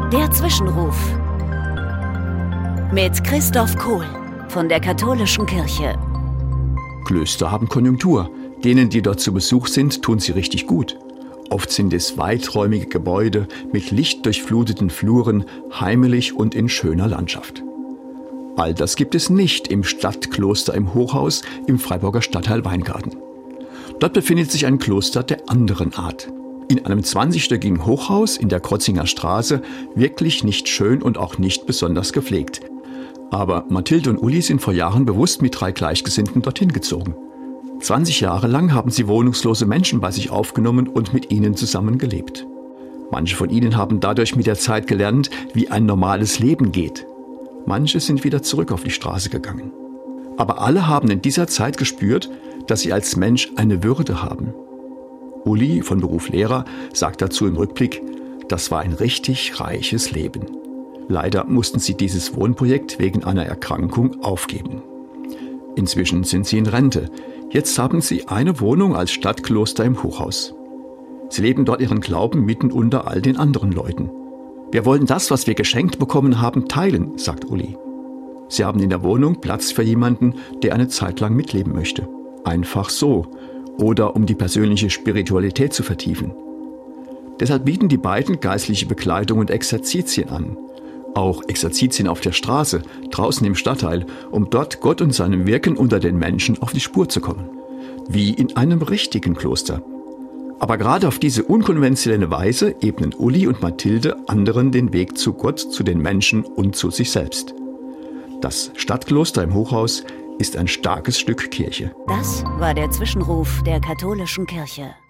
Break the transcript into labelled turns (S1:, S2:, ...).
S1: Der Zwischenruf mit Christoph Kohl von der Katholischen Kirche.
S2: Klöster haben Konjunktur. Denen, die dort zu Besuch sind, tun sie richtig gut. Oft sind es weiträumige Gebäude mit lichtdurchfluteten Fluren, heimelig und in schöner Landschaft. All das gibt es nicht im Stadtkloster im Hochhaus im Freiburger Stadtteil Weingarten. Dort befindet sich ein Kloster der anderen Art. In einem 20-stöckigen Hochhaus in der Krotzinger Straße, wirklich nicht schön und auch nicht besonders gepflegt. Aber Mathilde und Uli sind vor Jahren bewusst mit 3 Gleichgesinnten dorthin gezogen. 20 Jahre lang haben sie wohnungslose Menschen bei sich aufgenommen und mit ihnen zusammen gelebt. Manche von ihnen haben dadurch mit der Zeit gelernt, wie ein normales Leben geht. Manche sind wieder zurück auf die Straße gegangen. Aber alle haben in dieser Zeit gespürt, dass sie als Mensch eine Würde haben. Uli, von Beruf Lehrer, sagt dazu im Rückblick, das war ein richtig reiches Leben. Leider mussten sie dieses Wohnprojekt wegen einer Erkrankung aufgeben. Inzwischen sind sie in Rente. Jetzt haben sie eine Wohnung als Stadtkloster im Hochhaus. Sie leben dort ihren Glauben mitten unter all den anderen Leuten. Wir wollen das, was wir geschenkt bekommen haben, teilen, sagt Uli. Sie haben in der Wohnung Platz für jemanden, der eine Zeit lang mitleben möchte. Einfach so. Oder um die persönliche Spiritualität zu vertiefen. Deshalb bieten die beiden geistliche Begleitung und Exerzitien an. Auch Exerzitien auf der Straße, draußen im Stadtteil, um dort Gott und seinem Wirken unter den Menschen auf die Spur zu kommen. Wie in einem richtigen Kloster. Aber gerade auf diese unkonventionelle Weise ebnen Uli und Mathilde anderen den Weg zu Gott, zu den Menschen und zu sich selbst. Das Stadtkloster im Hochhaus ist ein starkes Stück Kirche.
S1: Das war der Zwischenruf der Katholischen Kirche.